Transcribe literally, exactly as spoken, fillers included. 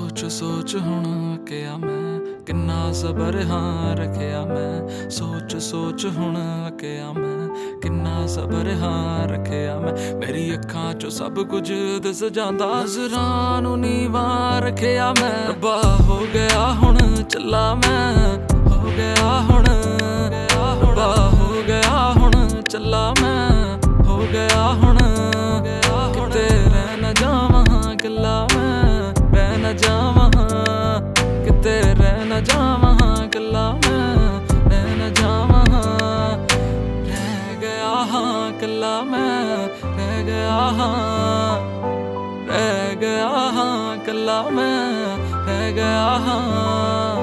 सोच सोच हुण अकिया मैं किन्ना सबर हाँ रखिया मैं। सोच सोच हुण अकिया मैं किन्ना सबर हाँ रखिया मैं। मेरी अखां चो सब कुछ दिस जांदा नज़रां नूं नीवां रखिया मैं। रब्बा हो गया हुण चला मैं, हो गया हुण, रब्बा हो गया हुण चला मैं, हो गया हुण। किते रह न जावां कल्ला मैं, रह न जावां किते रह न जावां कल्ला मैं, रह न जावां। रह गया हाँ कल्ला मैं, रह गया हाँ, रह गया हाँ कल्ला मैं, रह गया हाँ।